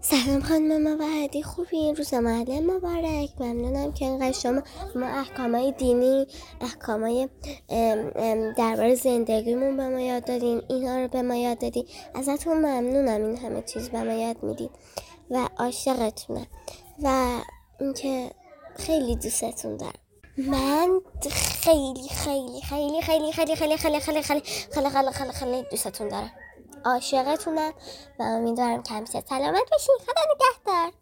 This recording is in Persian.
سلام خانم مبهدی، خوبی؟ روز معلم مبارک. ممنونم که اینقدر شما ما احکامای دینی، احکامای درباره زندگیمون به ما یاد دادین، اینا رو به ما یاد دادین. ازتون ممنونم، این همه چیز به ما یاد میدین و عاشقتونم و اینکه خیلی دوستتون دارم. من خیلی خیلی خیلی خیلی خیلی خیلی خیلی خیلی خیلی خیلی خیلی خیلی خیلی دوستتون دارم، عاشقتونم و امیدوارم که همیشه سلامت باشین. خدا نگهدار.